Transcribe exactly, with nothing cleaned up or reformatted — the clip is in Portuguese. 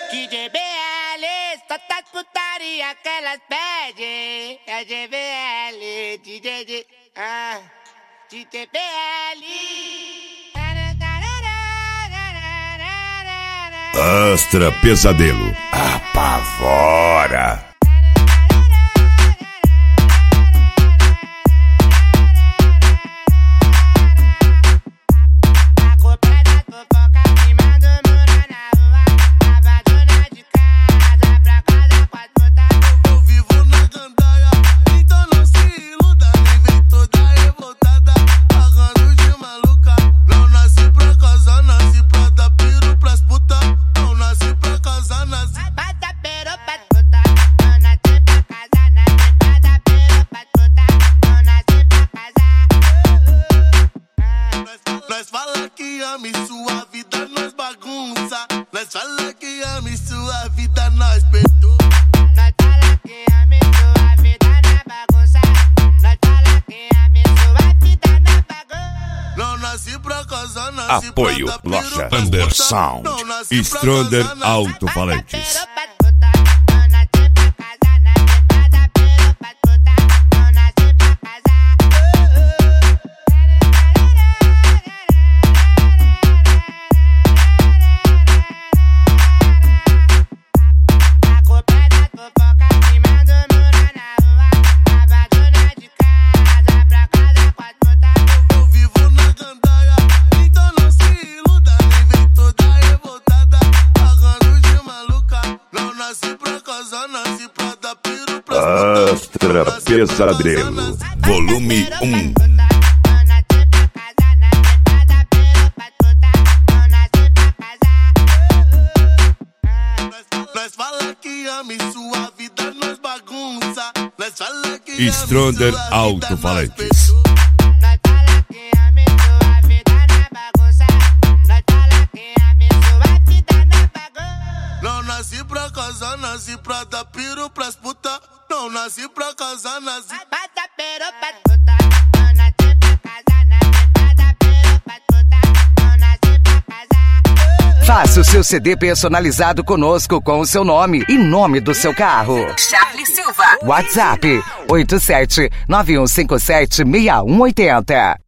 D J B L, só tá putaria que elas pedem. É D B L, D J D, ah, D J B L. Astra Pesadelo apavora. Nós fala que ama e sua vida nós bagunça. Nós fala que ama e sua vida nós perdoa. Nós fala que ama e sua vida na bagunça. Nós fala que ama e sua vida na bagunça. Não nasci pra casar, nasci Apoio pra dar Loja piro, Undersound não nasci pra Stronger casar, nasci Alto-Falantes. Astra Pesadelo Volume um. Nós fala que ama e sua vida nós bagunça. Nós fala que Stronger Alto-Falantes. Não nasci pra casar, nasci pra dar piro pras puta. Não nasci pra casar, nasci pra dar piro pras puta. Não nasci pra casar, nasci pra dar piro pras puta. Não nasci pra casar. Faça o seu C D personalizado conosco com o seu nome e nome do seu carro. Charlie Silva. WhatsApp oito sete nove um cinco sete seis um oito zero.